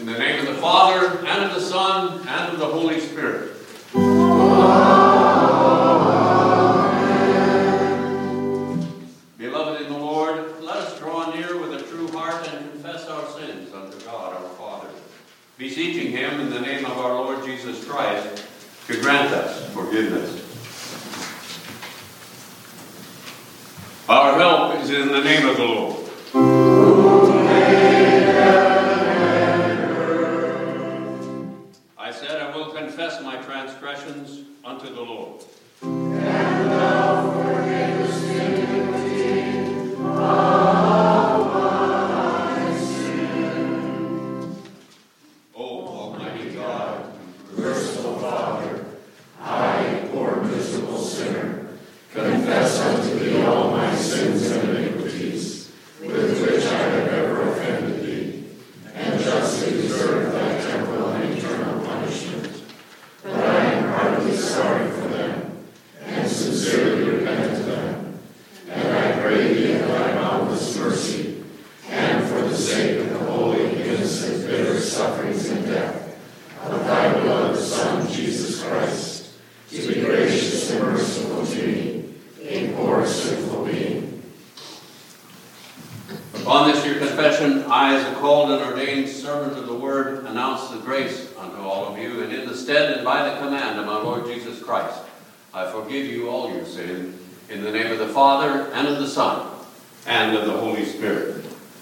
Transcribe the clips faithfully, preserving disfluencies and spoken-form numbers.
In the name of the Father, and of the Son, and of the Holy Spirit. Beloved in the Lord, let us draw near with a true heart and confess our sins unto God our Father, beseeching him in the name of our Lord Jesus Christ to grant us forgiveness. Our help is in the name of the Lord. I said, I will confess my transgressions unto the Lord. And thou forgivest iniquity of my sin. O Almighty God, merciful Father, I, poor miserable sinner, confess unto thee all my sins and iniquities, with which I have ever offended thee, and justly deserve thy temporal and eternal punishment. But I am heartily sorry for them, and sincerely repent of them. And I pray thee in thy boundless mercy, and for the sake of the holy, innocent, bitter sufferings and death of thy beloved Son, Jesus Christ, to be gracious and merciful to me, a poor sinful being. upon this your confession, I, as a called and ordained servant of the Word, announce the grace unto all of you, and in the stead and by the command of my Lord Jesus Christ, I forgive you all your sin, in the name of the Father, and of the Son, and of the Holy Spirit.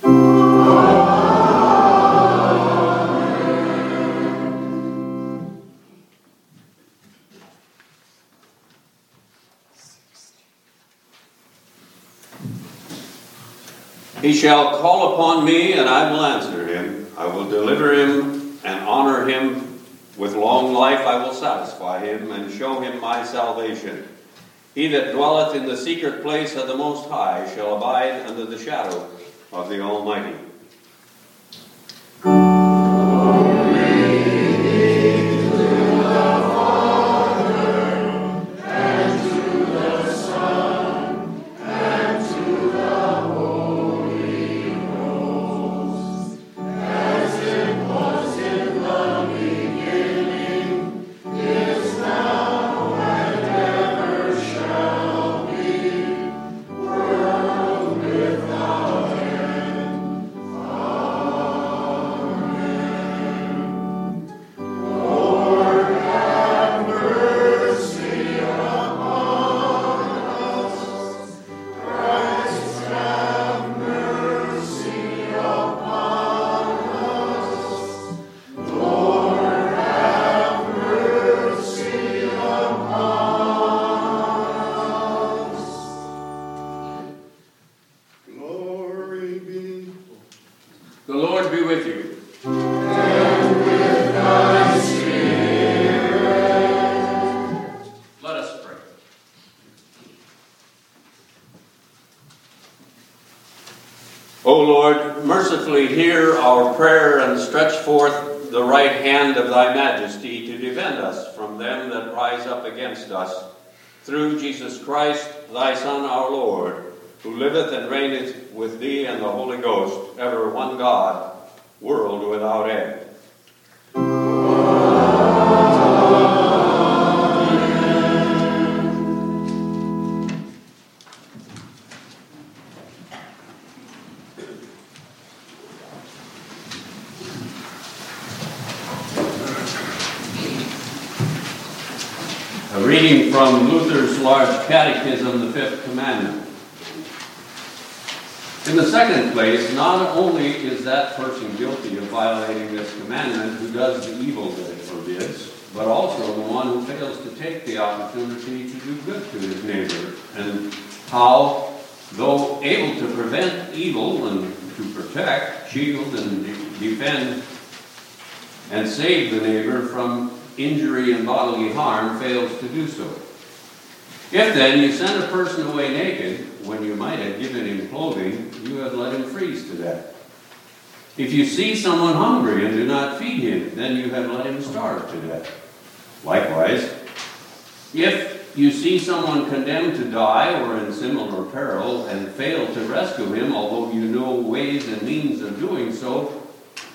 He shall call upon me, and I will answer him. I will deliver him and honor him. With long life I will satisfy him and show him my salvation. He that dwelleth in the secret place of the Most High shall abide under the shadow of the Almighty. The Lord be with you. And with thy spirit. Let us pray. O Lord, mercifully hear our prayer and stretch forth the right hand of thy majesty to defend us from them that rise up against us. Through Jesus Christ, thy Son, our Lord, who liveth and reigneth with thee and the Holy Ghost, ever one God, world without end. A reading from Luther's Large Catechism, the Fifth Commandment. In the second place, not only is that person guilty of violating this commandment who does the evil that it forbids, but also the one who fails to take the opportunity to do good to his neighbor, and how, though able to prevent evil and to protect, shield, and de- defend, and save the neighbor from injury and bodily harm, fails to do so. If then you send a person away naked, when you might have given him clothing, you have let him freeze to death. If you see someone hungry and do not feed him, then you have let him starve to death. Likewise, if you see someone condemned to die or in similar peril and fail to rescue him, although you know ways and means of doing so,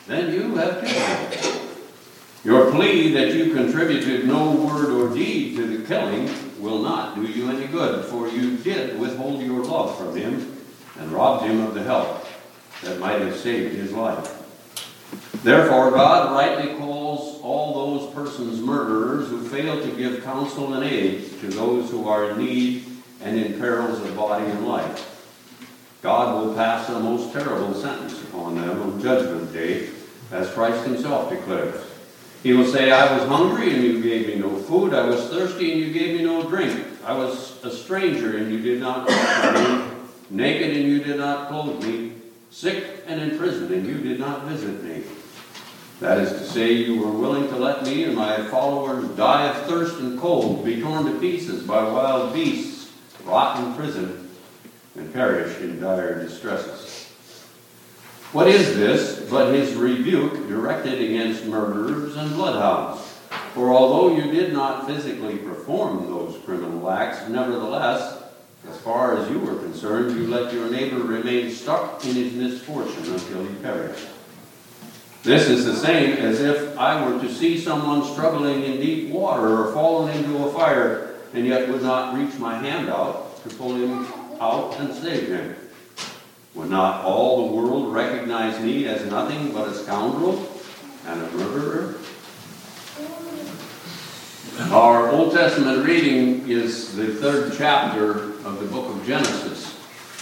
then you have killed him. Your plea that you contributed no word or deed to the killing will not do you any good, for you did withhold your love from him and robbed him of the help that might have saved his life. Therefore, God rightly calls all those persons murderers who fail to give counsel and aid to those who are in need and in perils of body and life. God will pass a most terrible sentence upon them on Judgment Day, as Christ himself declares. He will say, I was hungry and you gave me no food. I was thirsty and you gave me no drink. I was a stranger and you did not welcome me. Naked and you did not clothe me. Sick and in prison and you did not visit me. That is to say, you were willing to let me and my followers die of thirst and cold, be torn to pieces by wild beasts, rot in prison, and perish in dire distresses. What is this but his rebuke directed against murderers and bloodhounds? For although you did not physically perform those criminal acts, nevertheless, as far as you were concerned, you let your neighbor remain stuck in his misfortune until he perished. This is the same as if I were to see someone struggling in deep water or fallen into a fire, and yet would not reach my hand out to pull him out and save him. Would not all the world recognize me as nothing but a scoundrel and a murderer? Our Old Testament reading is the third chapter of the book of Genesis.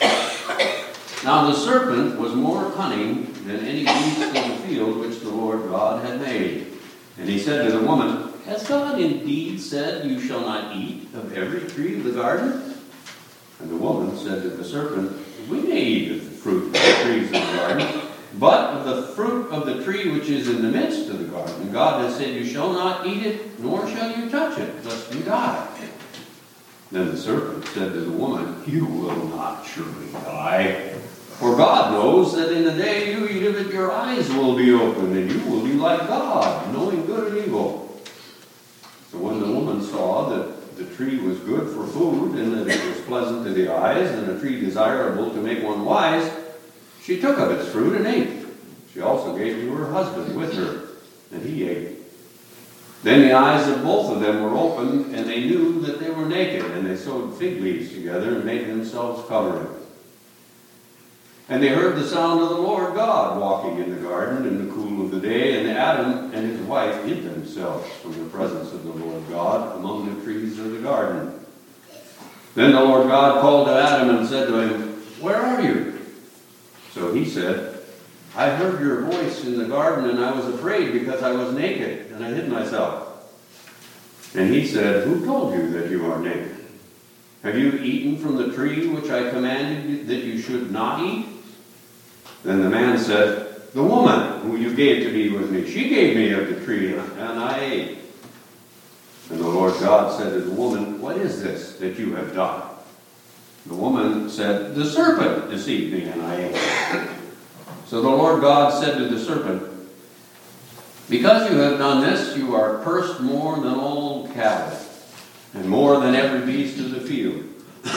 Now the serpent was more cunning than any beast of the field which the Lord God had made. And he said to the woman, Has God indeed said, You shall not eat of every tree of the garden? And the woman said to the serpent, We may eat of the fruit of the trees of the garden, but of the fruit of the tree which is in the midst of the garden, God has said, You shall not eat it, nor shall you touch it, lest you die. Then the serpent said to the woman, You will not surely die. For God knows that in the day you eat of it, your eyes will be opened, and you will be like God, knowing good and evil. So when the woman saw that the tree was good for food, and that it was pleasant to the eyes, and a tree desirable to make one wise, she took of its fruit and ate. She also gave to her husband with her, and he ate. Then the eyes of both of them were opened, and they knew that they were naked, and they sewed fig leaves together and made themselves coverings. And they heard the sound of the Lord God walking in the garden in the cool of the day, and Adam and his wife hid themselves from the presence of the Lord God among the trees of the garden. Then the Lord God called to Adam and said to him, Where are you? So he said, I heard your voice in the garden, and I was afraid because I was naked, and I hid myself. And he said, Who told you that you are naked? Have you eaten from the tree which I commanded you that you should not eat? Then the man said, The woman who you gave to be with me, she gave me of the tree, and I ate. And the Lord God said to the woman, What is this that you have done? The woman said, The serpent deceived me, and I ate. So the Lord God said to the serpent, Because you have done this, you are cursed more than all cattle, and more than every beast of the field.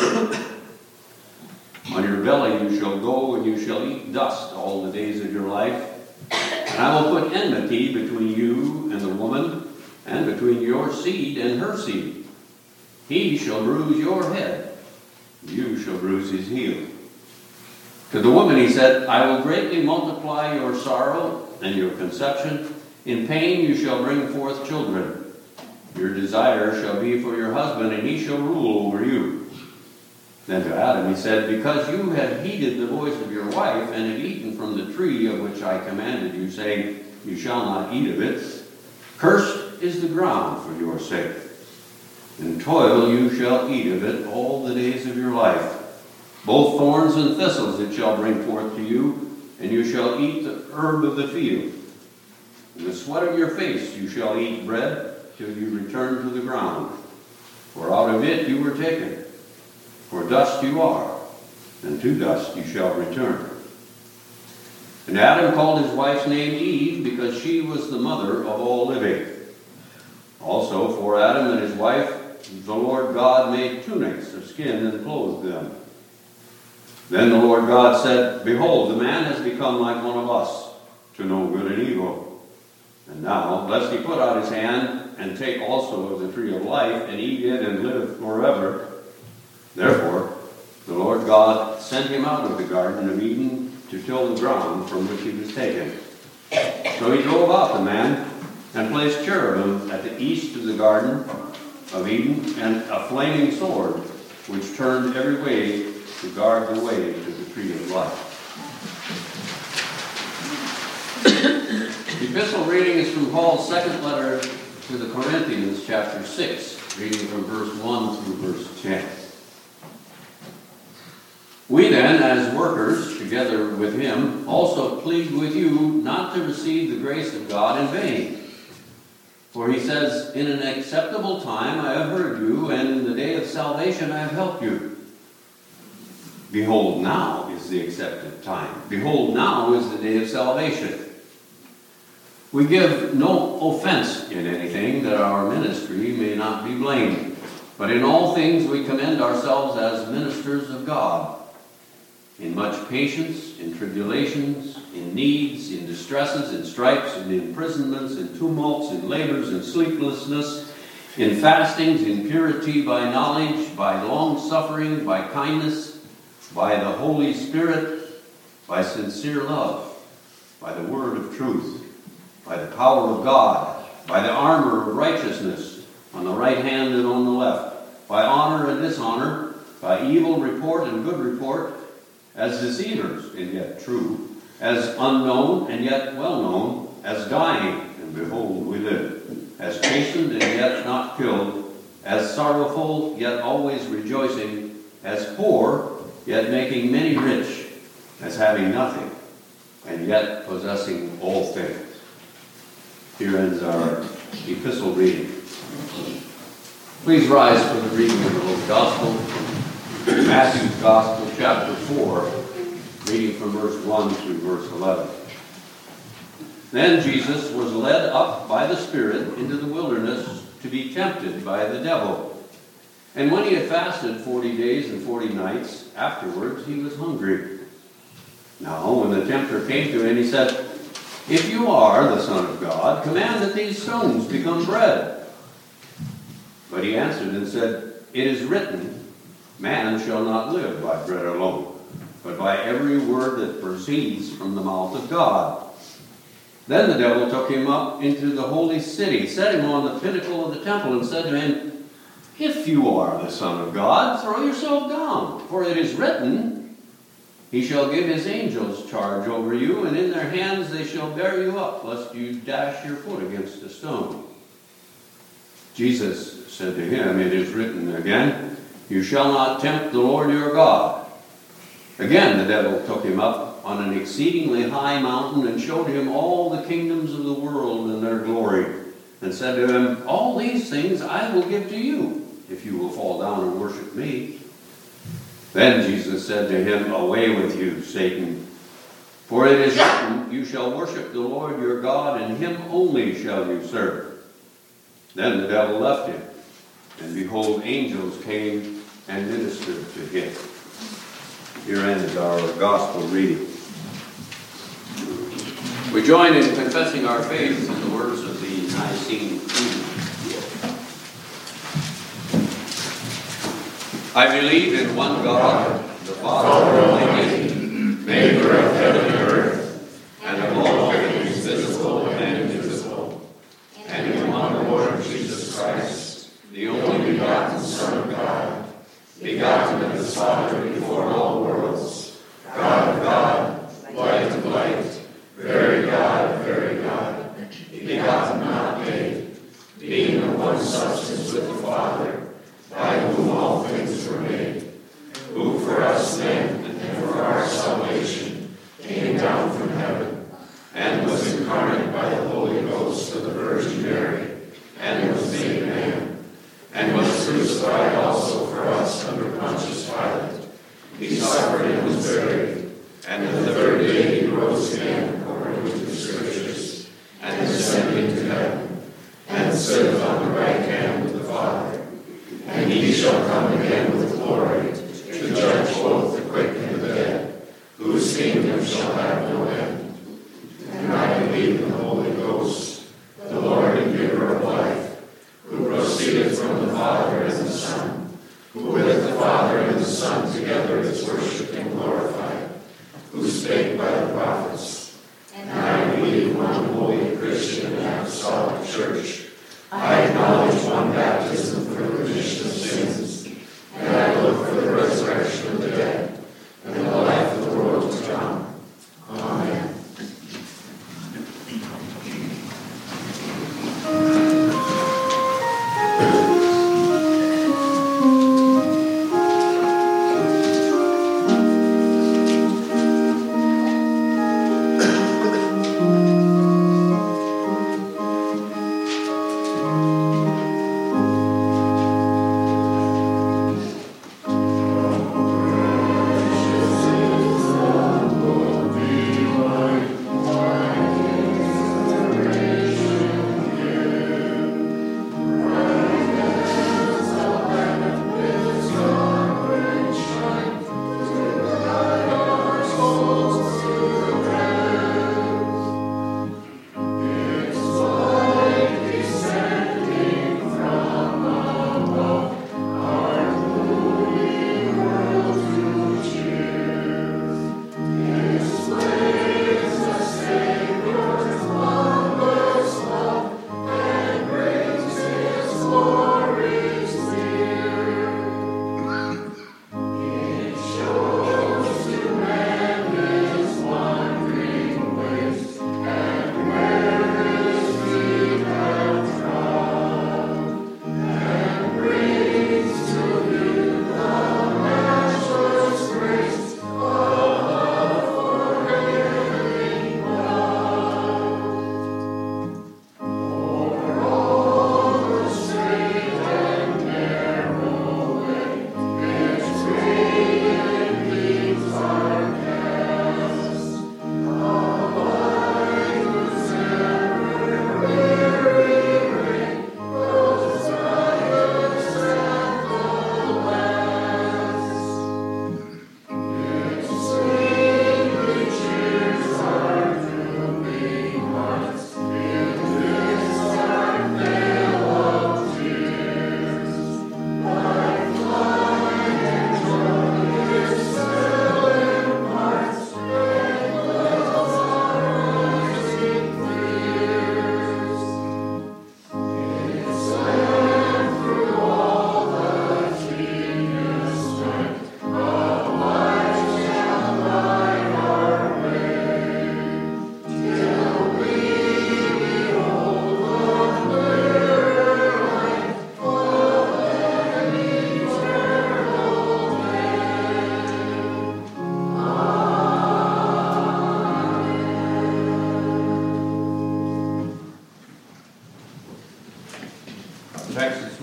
On your belly you shall go, and you shall eat dust all the days of your life. And I will put enmity between you and the woman, and between your seed and her seed. He shall bruise your head, you shall bruise his heel. To the woman he said, I will greatly multiply your sorrow and your conception. In pain you shall bring forth children. Your desire shall be for your husband, and he shall rule over you. Then to Adam he said, Because you have heeded the voice of your wife, and have eaten from the tree of which I commanded you, saying, You shall not eat of it, cursed is the ground for your sake. In toil you shall eat of it all the days of your life. Both thorns and thistles it shall bring forth to you, and you shall eat the herb of the field. In the sweat of your face you shall eat bread till you return to the ground. For out of it you were taken. For dust you are, and to dust you shall return. And Adam called his wife's name Eve, because she was the mother of all living. Also for Adam and his wife the Lord God made tunics of skin and clothed them. Then the Lord God said, Behold, the man has become like one of us, to know good and evil. And now, lest he put out his hand and take also of the tree of life, and eat it and live forever. Therefore, the Lord God sent him out of the Garden of Eden to till the ground from which he was taken. So he drove out the man, and placed cherubim at the east of the Garden of Eden, and a flaming sword, which turned every way to guard the way to the tree of life. The epistle reading is from Paul's second letter to the Corinthians, chapter six, reading from verse one through verse ten. We then, as workers, together with him, also plead with you not to receive the grace of God in vain. For he says, in an acceptable time I have heard you, and in the day of salvation I have helped you. Behold, now is the accepted time. Behold, now is the day of salvation. We give no offense in anything, that our ministry may not be blamed. But in all things we commend ourselves as ministers of God, in much patience, in tribulations, in needs, in distresses, in stripes, in imprisonments, in tumults, in labors, in sleeplessness, in fastings, in purity, by knowledge, by long-suffering, by kindness, by the Holy Spirit, by sincere love, by the word of truth, by the power of God, by the armor of righteousness, on the right hand and on the left, by honor and dishonor, by evil report and good report, as deceivers and yet true, as unknown and yet well known, as dying and behold we live, as chastened and yet not killed, as sorrowful yet always rejoicing, as poor yet making many rich, as having nothing and yet possessing all things. Here ends our epistle reading. Please rise for the reading of the Holy Gospel. Matthew's Gospel, chapter four, reading from verse one through verse eleven. Then Jesus was led up by the Spirit into the wilderness to be tempted by the devil. And when he had fasted forty days and forty nights, afterwards he was hungry. Now when the tempter came to him, he said, If you are the Son of God, command that these stones become bread. But he answered and said, It is written, Man shall not live by bread alone, but by every word that proceeds from the mouth of God. Then the devil took him up into the holy city, set him on the pinnacle of the temple, and said to him, If you are the Son of God, throw yourself down, for it is written, He shall give his angels charge over you, and in their hands they shall bear you up, lest you dash your foot against a stone. Jesus said to him, It is written again, You shall not tempt the Lord your God. Again the devil took him up on an exceedingly high mountain and showed him all the kingdoms of the world and their glory, and said to him, All these things I will give to you, if you will fall down and worship me. Then Jesus said to him, Away with you, Satan, for it is written, You shall worship the Lord your God, and him only shall you serve. Then the devil left him, and behold, angels came and ministered to him. Here ends our gospel reading. We join in confessing our faith in the words of the Nicene Creed. I believe in one God, the Father Almighty, maker of heaven and earth, and of all things visible and invisible, and in one Lord Jesus Christ, the only begotten Son of God, begotten of his Father before all worlds, God of God, light of light, very God of very God, begotten not made, being of one substance with the Father, by whom all things were made, who for us men and for our salvation came down from heaven, and was incarnate by the Holy Ghost of the Virgin Mary, and was made man, and was crucified also for us under Pontius Pilate. He suffered and was buried, and the third day he rose again according to the Scriptures, and ascended into heaven, and sitteth on the right hand of the Father. And he shall come again with glory, to judge both the quick and the dead, whose kingdom shall have no end. And I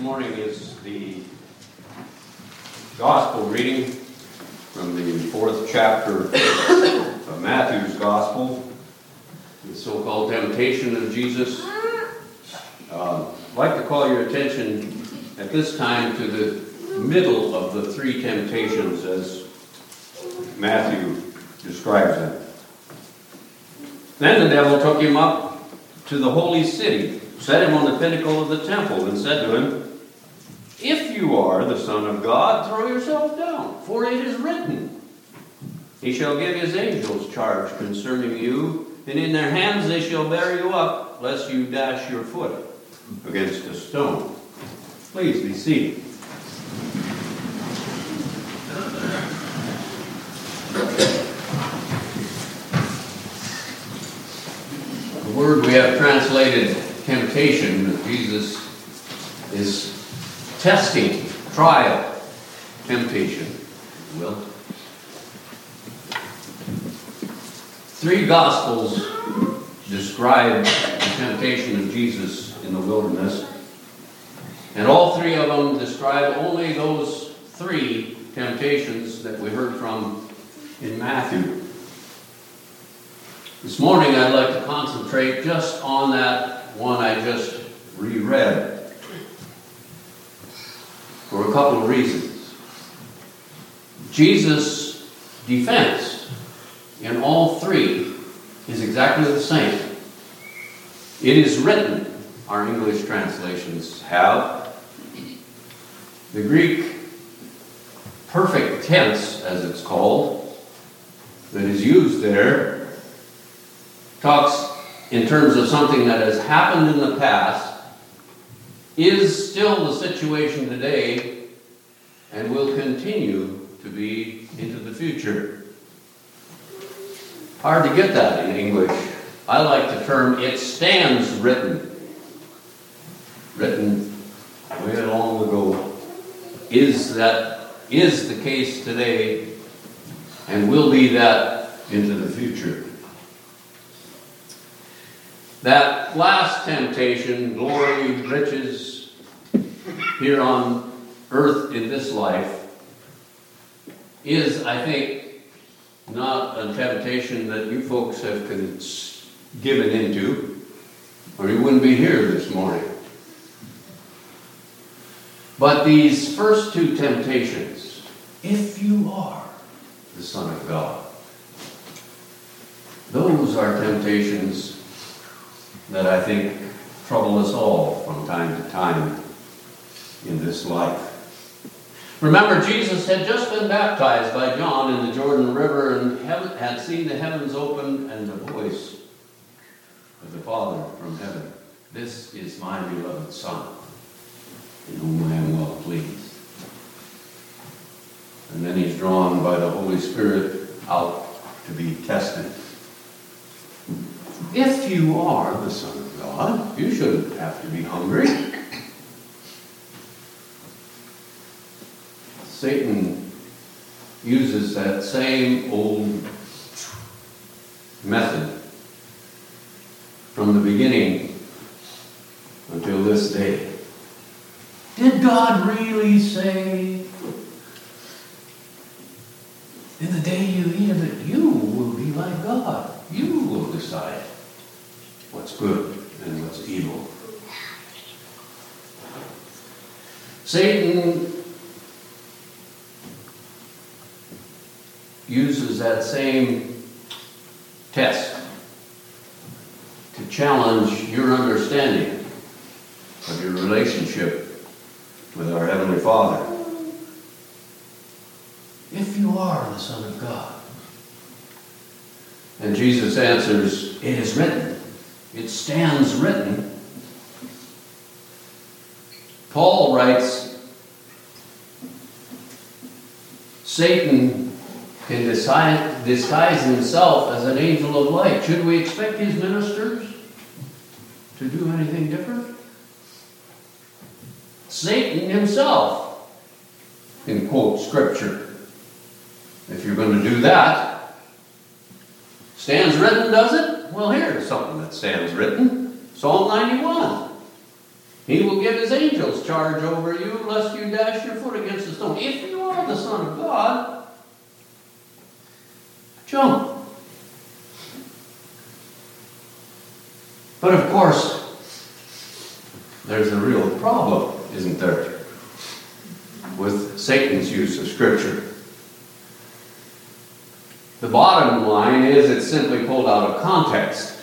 morning is the gospel reading from the fourth chapter of Matthew's gospel, the so-called temptation of Jesus. Uh, I'd like to call your attention at this time to the middle of the three temptations as Matthew describes them. Then the devil took him up to the holy city, set him on the pinnacle of the temple, and said to him, "If you are the Son of God, throw yourself down, for it is written, He shall give His angels charge concerning you, and in their hands they shall bear you up, lest you dash your foot against a stone." Please be seated. The word we have translated temptation, that Jesus is testing, trial, temptation, if you will. Three Gospels describe the temptation of Jesus in the wilderness, and all three of them describe only those three temptations that we heard from in Matthew. This morning I'd like to concentrate just on that one I just reread for a couple of reasons. Jesus' defense in all three is exactly the same. It is written, our English translations have. The Greek perfect tense, as it's called, that is used there, talks in terms of something that has happened in the past, is still the situation today, and will continue to be into the future. Hard to get that in English. I like the term, it stands written. Written way long ago. Is that is the case today, and will be that into the future. That last temptation, glory, riches, here on earth in this life, is, I think, not a temptation that you folks have given into, or you wouldn't be here this morning. But these first two temptations, if you are the Son of God, those are temptations that I think trouble us all from time to time in this life. Remember, Jesus had just been baptized by John in the Jordan River and had seen the heavens open and the voice of the Father from heaven. "This is my beloved Son, in whom I am well pleased." And then he's drawn by the Holy Spirit out to be tested. If you are the Son of God, you shouldn't have to be hungry. Satan uses that same old method from the beginning until this day. Did God really say, in the day you eat of it, you will be like God? You will decide what's good and what's evil. Satan uses that same test to challenge your understanding of your relationship with our Heavenly Father. If you are the Son of God. And Jesus answers, it is written. It stands written. Paul writes, Satan can disguise, disguise himself as an angel of light. Should we expect his ministers to do anything different? Satan himself can quote Scripture. If you're going to do that, stands written, does it? Well, here's something that stands written. Psalm ninety-one. He will give his angels charge over you, lest you dash your foot against a stone. If you are the Son of God, jump. But of course, there's a real problem, isn't there, with Satan's use of Scripture. The bottom line is it's simply pulled out of context.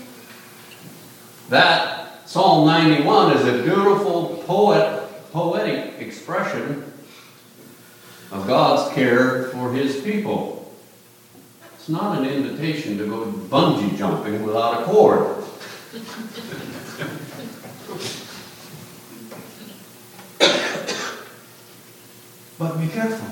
That Psalm ninety-one is a beautiful poet, poetic expression of God's care for his people. It's not an invitation to go bungee jumping without a cord. But be careful.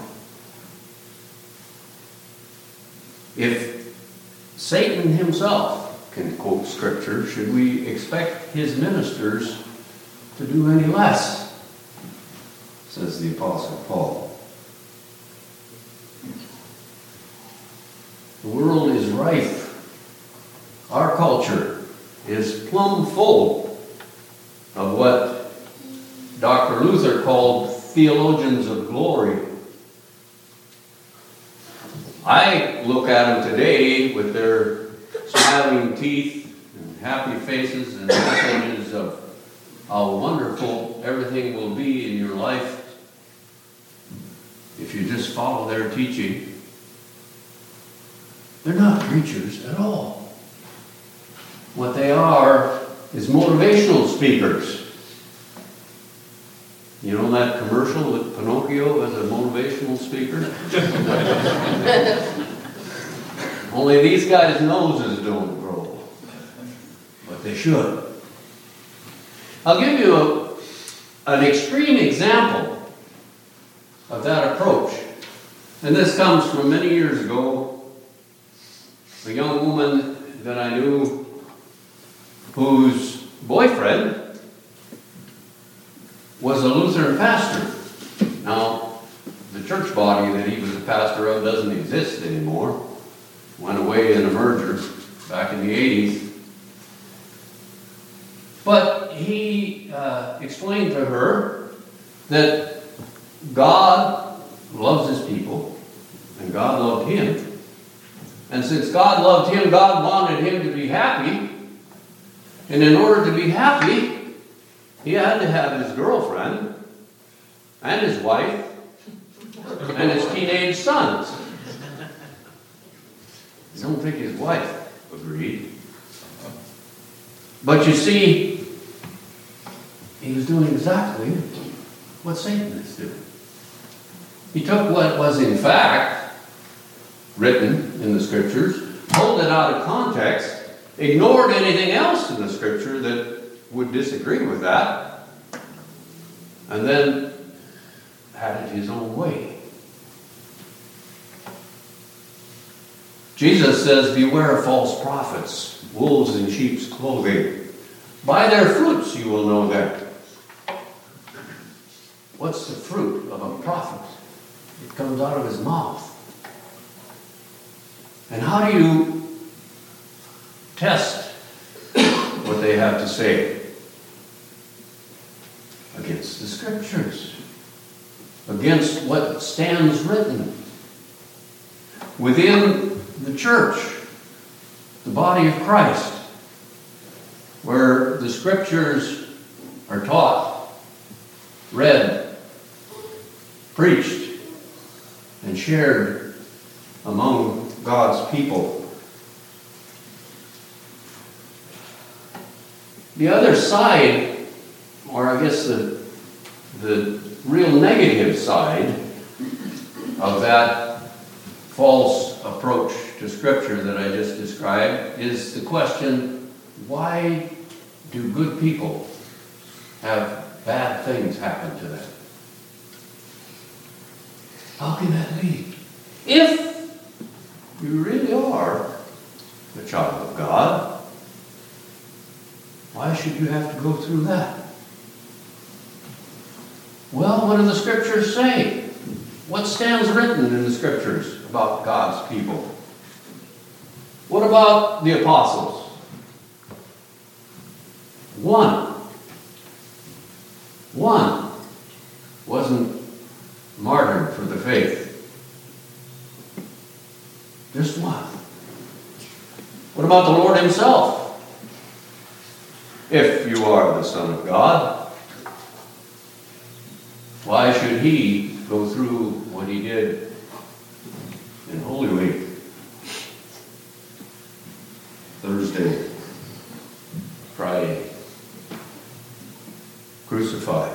If Satan himself can quote Scripture, should we expect his ministers to do any less? Says the Apostle Paul. The world is rife. Our culture is plumb full of what Doctor Luther called theologians of glory. I look at them today with their smiling teeth and happy faces and messages of how wonderful everything will be in your life if you just follow their teaching. They're not preachers at all. What they are is motivational speakers. You know that commercial with Pinocchio as a motivational speaker? Only these guys' noses don't grow. But they should. I'll give you a, an extreme example of that approach. And this comes from many years ago. A young woman that I knew whose boyfriend was a Lutheran pastor. Now, the church body that he was a pastor of doesn't exist anymore. Went away in a merger back in the eighties. But he uh, explained to her that God loves his people, and God loved him. And since God loved him, God wanted him to be happy. And in order to be happy, he had to have his girlfriend and his wife and his teenage sons. I don't think his wife agreed. But you see, he was doing exactly what Satan is doing. He took what was in fact written in the Scriptures, pulled it out of context, ignored anything else in the Scripture that would disagree with that, and then had it his own way. Jesus says, beware of false prophets, wolves in sheep's clothing. By their fruits you will know them. What's the fruit of a prophet? It comes out of his mouth. And how do you test what they have to say? Against the Scriptures. Against what stands written. Within the church, the body of Christ, where the Scriptures are taught, read, preached, and shared among God's people. The other side, or I guess the, the real negative side of that false approach to Scripture that I just described, is the question, why do good people have bad things happen to them? How can that be? If you really are a child of God, why should you have to go through that? Well, what do the Scriptures say? What stands written in the Scriptures about God's people? What about the apostles? One, One wasn't martyred for the faith. Just one. What about the Lord himself? If you are the Son of God, why should he go through what he did in Holy Week? Thursday, Friday, crucified.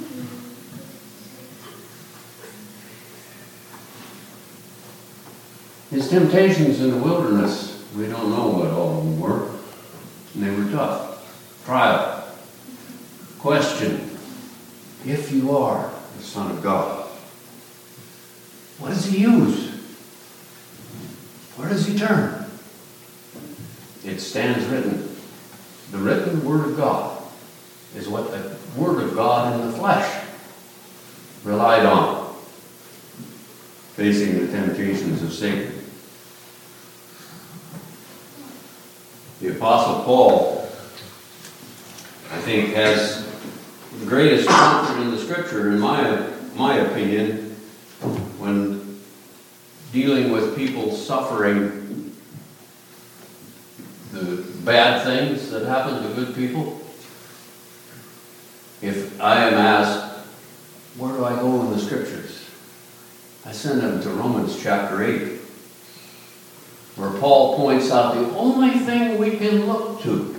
His temptations in the wilderness, we don't know what all of them were. And they were tough. Trial. Question. If you are the Son of God, what does he use? Where does he turn? It stands written. The written Word of God is what the Word of God in the flesh relied on, facing the temptations of Satan. The Apostle Paul, I think, has the greatest comfort in the Scripture, in my, my opinion, when dealing with people suffering the bad things that happen to good people. If I am asked, where do I go in the Scriptures? I send them to Romans chapter eight, where Paul points out the only thing we can look to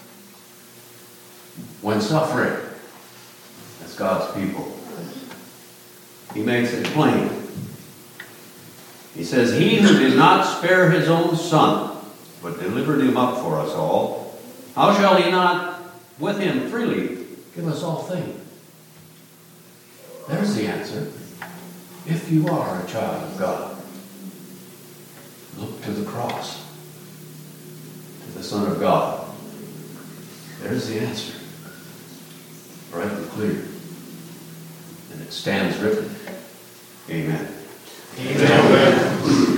when suffering, that's God's people. He makes it plain. He says, he who did not spare his own Son, but delivered him up for us all, how shall he not with him freely give us all things? There's the answer. If you are a child of God, look to the cross, to the Son of God. There's the answer. Bright and clear. And it stands written. Amen. Amen.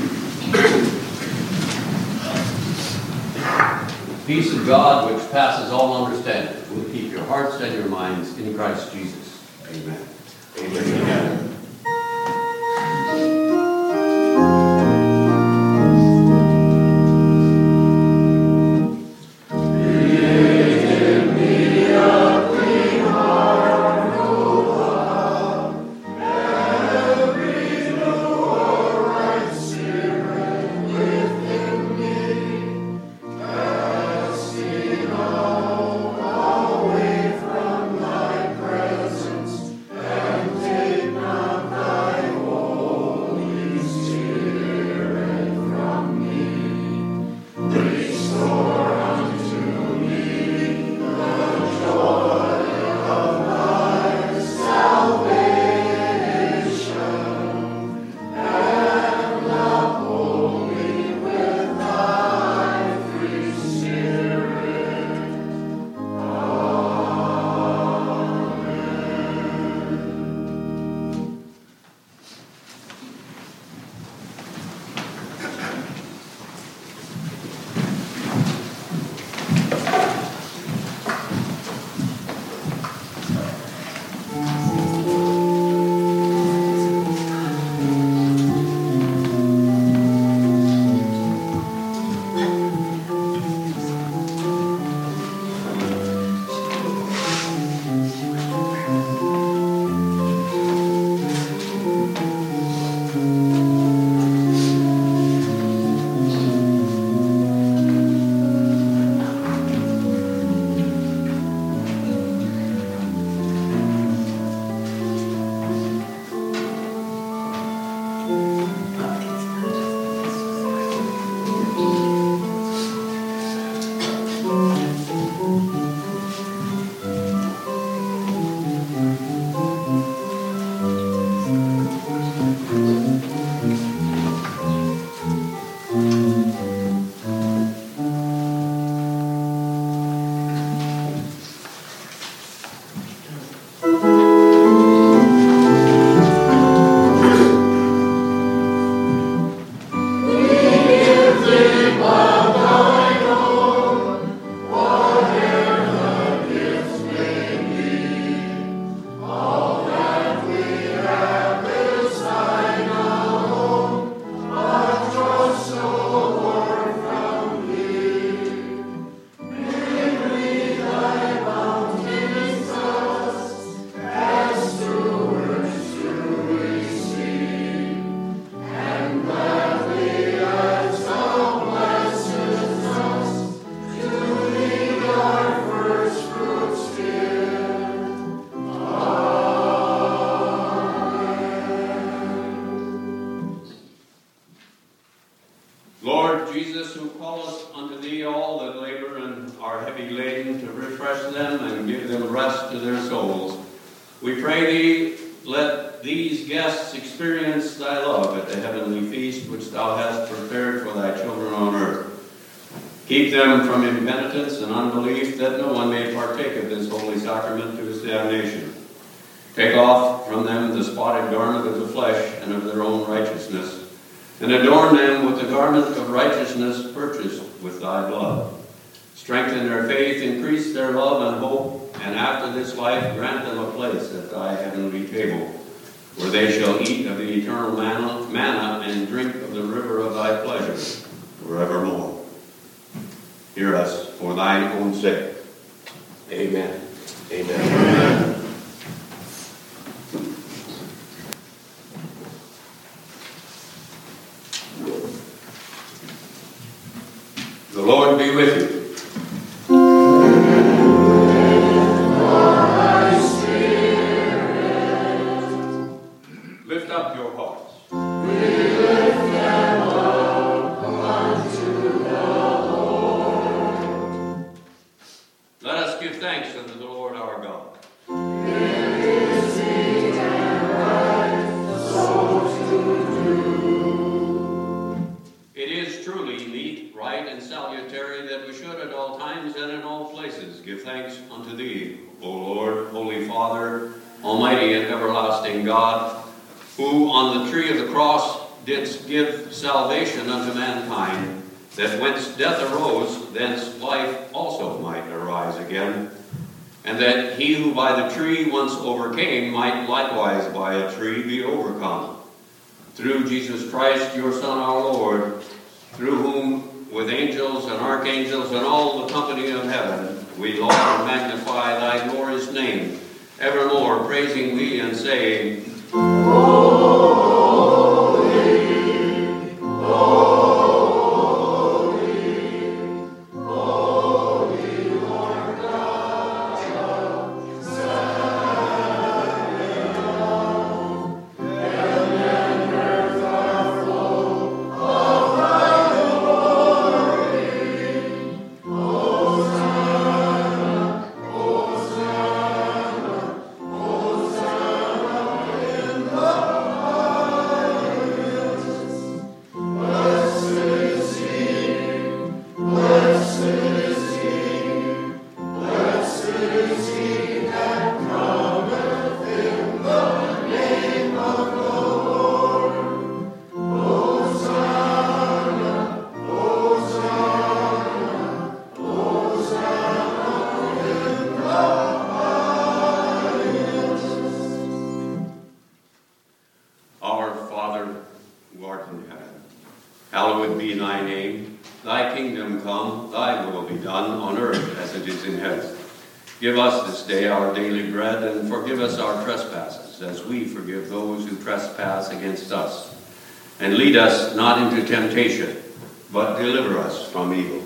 The peace of God, which passes all understanding, will keep your hearts and your minds in Christ Jesus. Amen. Amen. Amen. Take my all that labor and are heavy laden, to refresh them and give them rest to their souls. We pray thee, let these guests experience thy love at the heavenly feast which thou hast prepared for thy children on earth. Keep them from impenitence and unbelief, that no one may partake of this holy sacrament to his damnation. Take off from them the spotted garment of the flesh and of their own righteousness, and adorn them with the garment of righteousness purchased with thy blood. Strengthen their faith, increase their love and hope, and after this life grant them a place at thy heavenly table, where they shall eat of the eternal manna, manna and drink of the river of thy pleasure forevermore. Hear us for thine own sake. Amen. Amen. Amen. The Lord be with you. Lift up your hearts. We lift them up unto the Lord. Let us give thanks unto the Lord our God. It is meet and right so to do. It is truly meet, right, and salutary that we should at all times and in all places give thanks unto thee, O Lord, Holy Father, Almighty and everlasting God, who on the tree of the cross didst give salvation unto mankind, that whence death arose, thence life also might arise again, and that he who by the tree once overcame might likewise by a tree be overcome. Through Jesus Christ, your Son, our Lord, through whom with angels and archangels and all the company of heaven we laud and magnify thy glorious name, evermore praising thee and saying, Holy, holy, holy Lord God of Zion. Heaven and earth are full of thy glory. Hosanna, Hosanna, Hosanna in the highest. Blessed is he, blessed is he, blessed is he that cometh in the name of the Lord. Hosanna, Hosanna, Hosanna in the highest. Our Father, who art in heaven, hallowed be thy name. Thy kingdom come, thy will be done on earth as it is in heaven. Give us this day our daily bread, and forgive us our trespasses, as we forgive those who trespass against us. And lead us not into temptation, but deliver us from evil.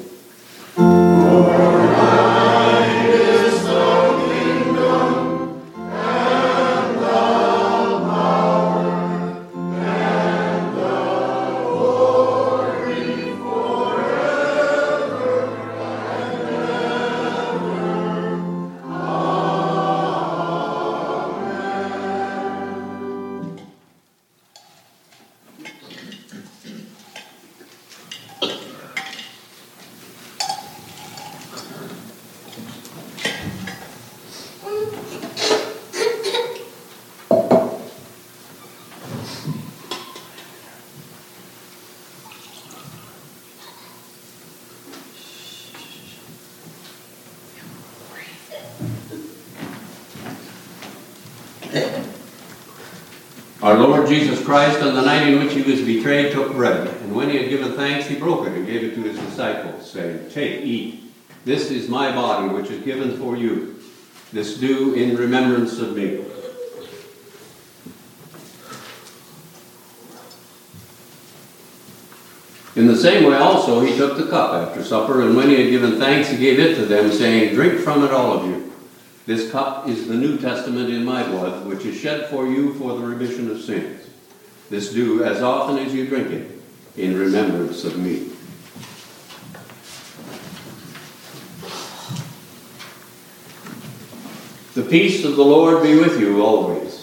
Our Lord Jesus Christ, on the night in which he was betrayed, took bread, and when he had given thanks, he broke it and gave it to his disciples, saying, Take, eat. This is my body, which is given for you. This do in remembrance of me. In the same way also he took the cup after supper, and when he had given thanks, he gave it to them, saying, Drink from it, all of you. This cup is the New Testament in my blood, which is shed for you for the remission of sins. This do as often as you drink it, in remembrance of me. The peace of the Lord be with you always.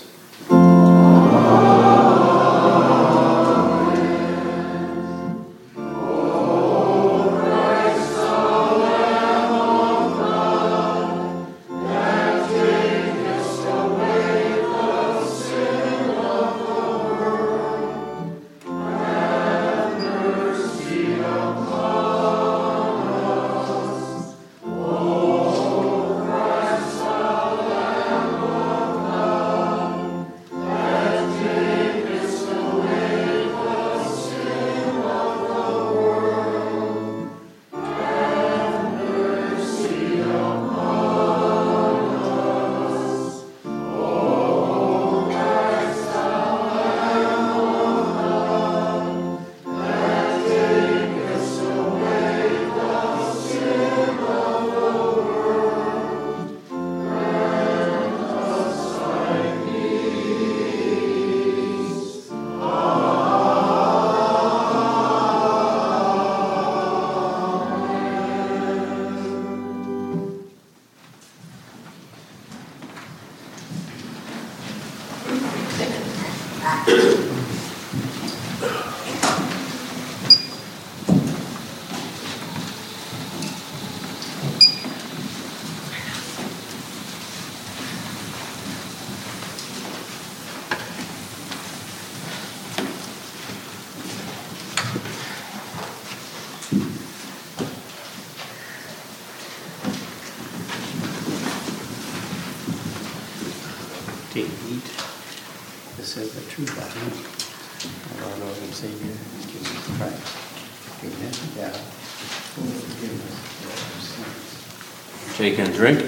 Take heed. This is the true body of our Lord and Savior, Jesus Christ. Amen. Yeah. For forgiveness of our sins. Take and drink.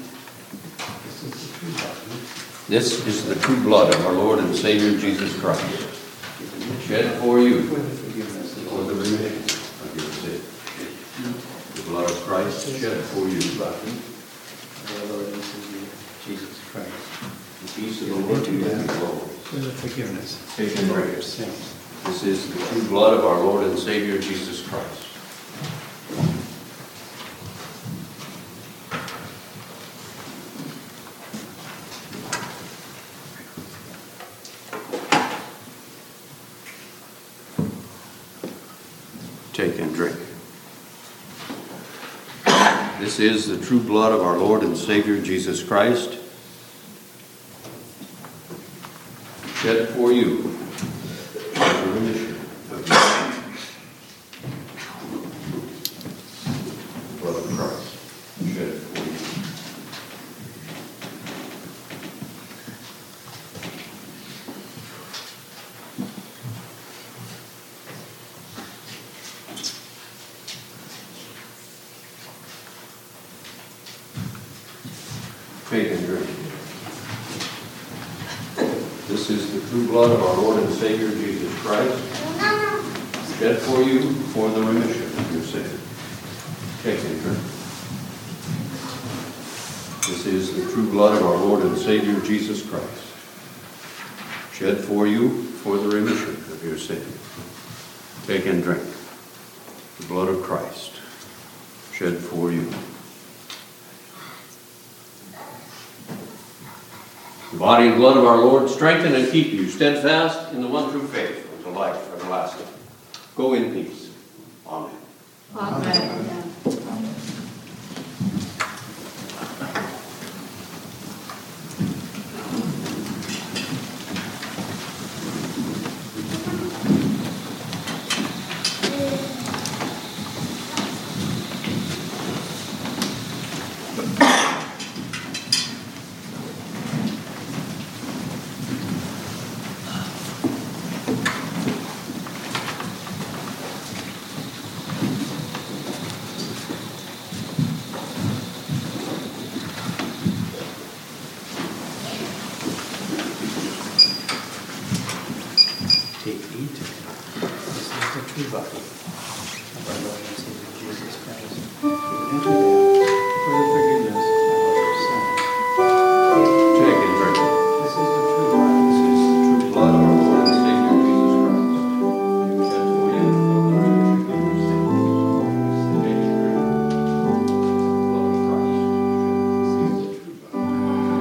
This is the true body. This is the true blood of our Lord and Savior Jesus Christ, shed for you For the forgiveness of for the remission of your sin. The blood of Christ shed for you. body of our Lord and Savior, Jesus Christ. The peace of the Lord be with you always. For the forgiveness Take and of our drink. sins. This is the true blood of our Lord and Savior Jesus Christ. Take and drink. This is the true blood of our Lord and Savior Jesus Christ, shed for you for the remission of your sins. The blood of Christ shed for you. Take and drink. This is the true blood of our Lord and Savior Jesus Christ, shed for you for the remission of your sin. Take and drink. This is the true blood of our Lord and Savior Jesus Christ, shed for you for the remission of your sin. Take and drink. The blood of Christ, shed for you. The body and blood of our Lord strengthen and keep you steadfast in the one true faith unto life everlasting. Go in peace. Amen. Amen. Take, eat. This is the true body of our Lord and Savior Jesus Christ. Given unto them for the forgiveness of our sins. Take and drink. This is the true body. This is the true blood of our Lord and Savior Jesus Christ, shed for you for the remission of your sins. Take and drink. The blood of Christ, shed for you. This is the true body.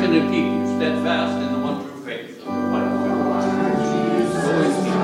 strengthen and keep you steadfast in the one true faith of the life everlasting. Go in peace.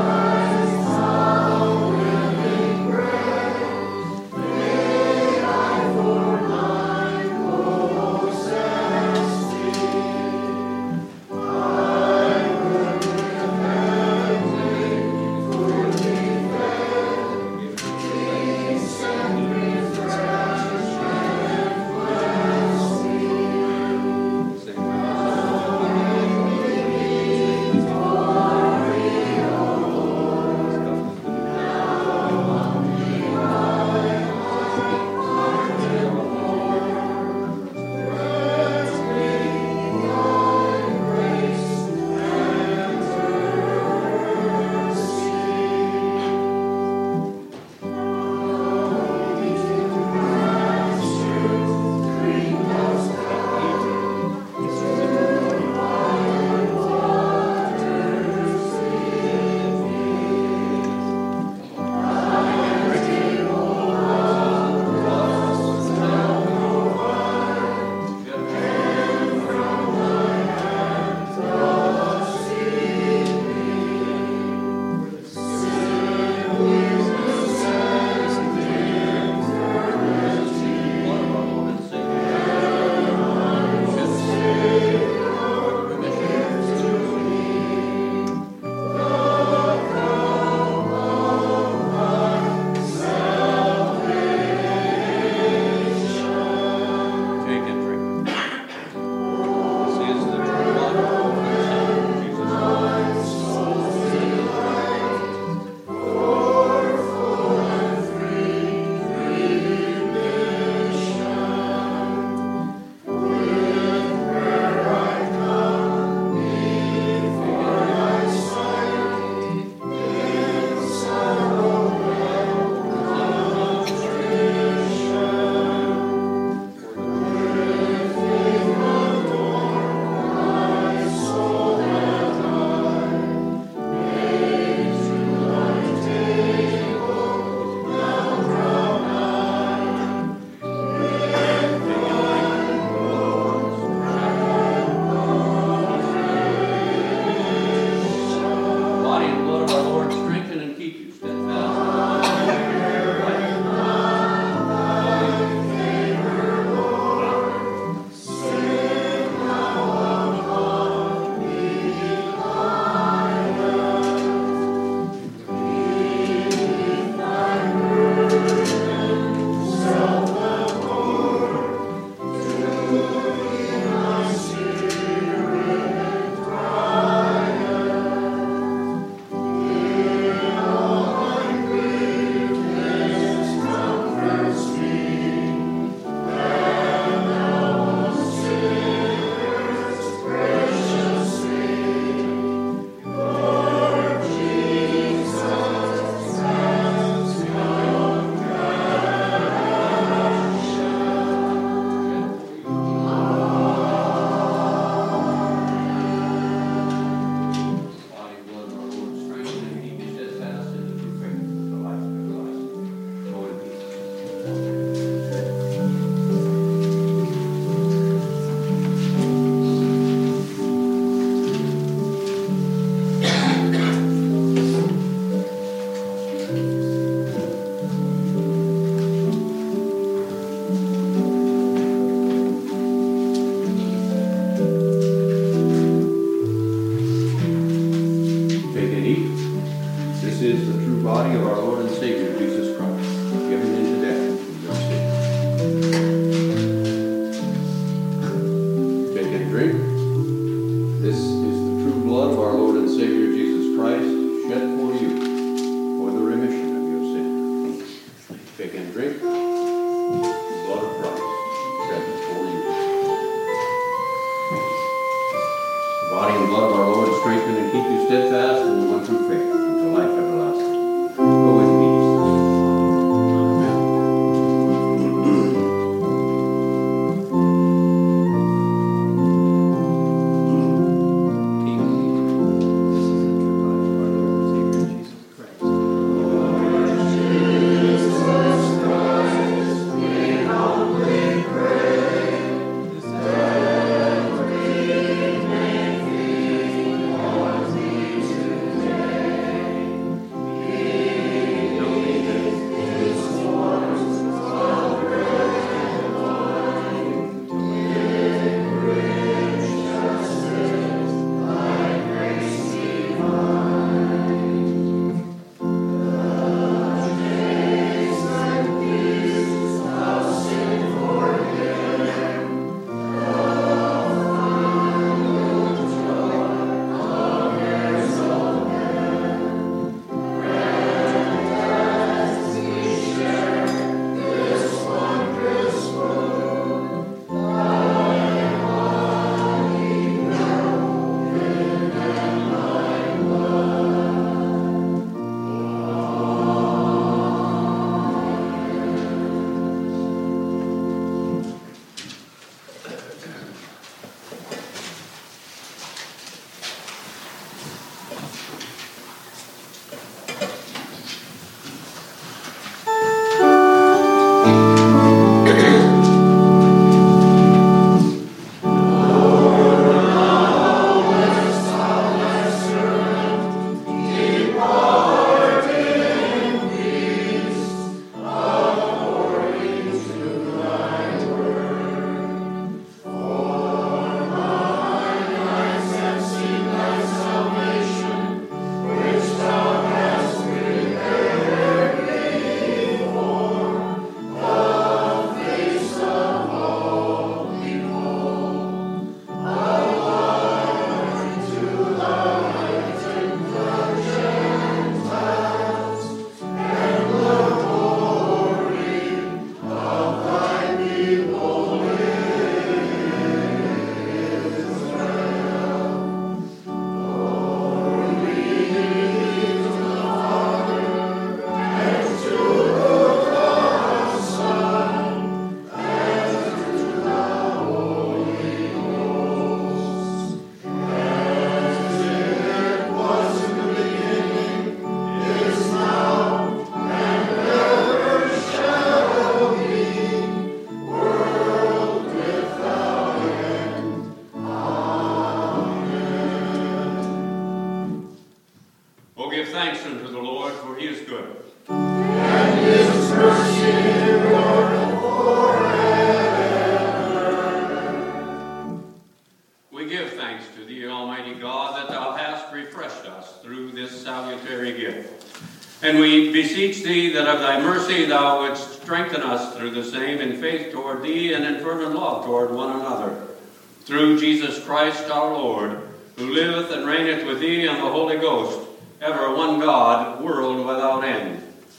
And we beseech thee that of thy mercy thou wouldst strengthen us through the same in faith toward thee and in fervent love toward one another. Through Jesus Christ our Lord, who liveth and reigneth with thee and the Holy Ghost, ever one God, world without end.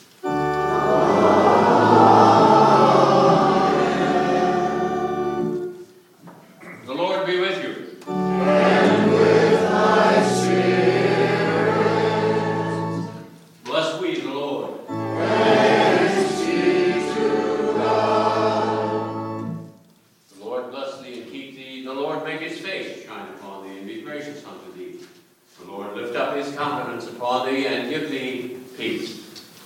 The Lord be with you. And with thy spirit. Bless we the Lord. Thanks be to God. The Lord bless thee and keep thee. The Lord make his face shine upon thee and be gracious unto thee. The Lord lift up his countenance upon thee and give thee peace.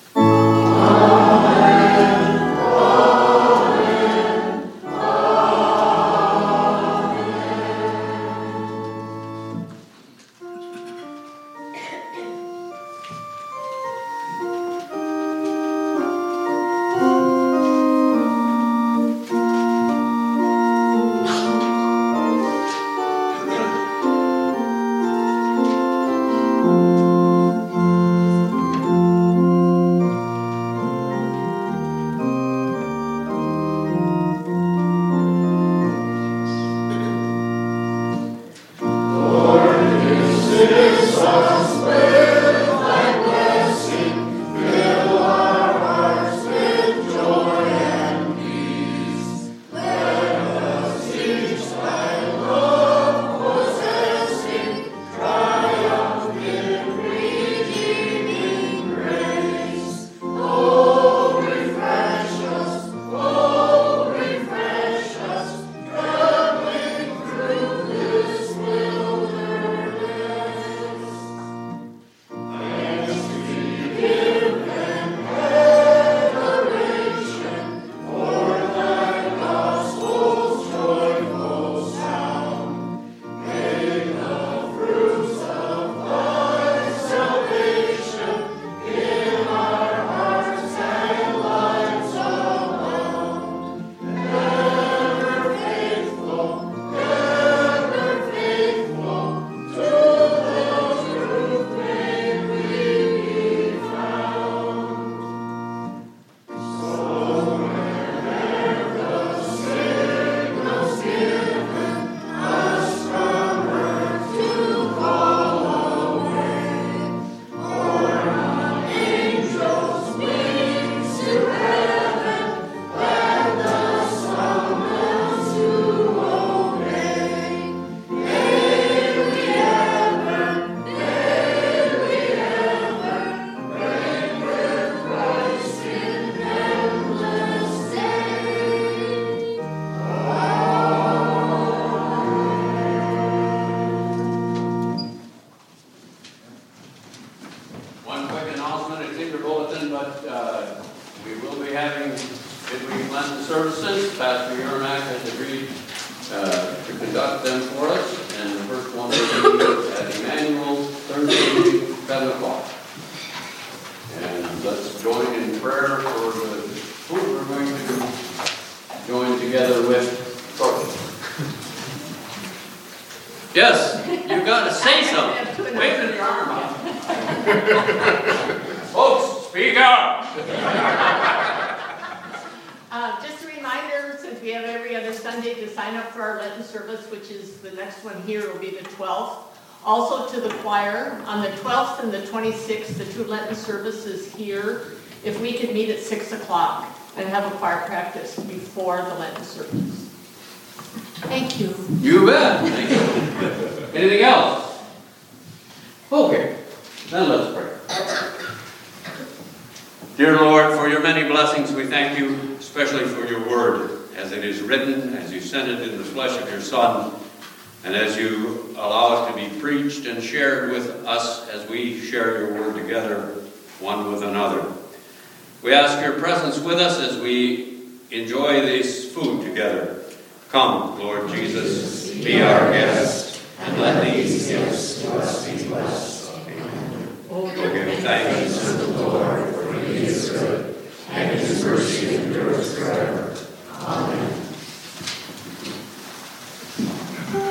Yes, you got to say something. Waving your arm out. Folks, speak up. Uh, just a reminder, since we have every other Sunday to sign up for our Lenten service, which is the next one here, will be the twelfth. Also to the choir, on the twelfth and the twenty-sixth, the two Lenten services here. If we could meet at six o'clock and have a choir practice before the Lenten service. Thank you. You bet. Thank you. Anything else? Okay, then let's pray. Dear Lord, for your many blessings, we thank you, especially for your word, as it is written, as you sent it in the flesh of your Son, and as you allow it to be preached and shared with us as we share your word together, one with another. We ask your presence with us as we enjoy this food together. Come, Lord Jesus, be our guest, and let these gifts to us be blessed. Amen. Oh, we give thanks to the Lord, for he is good, and his mercy endures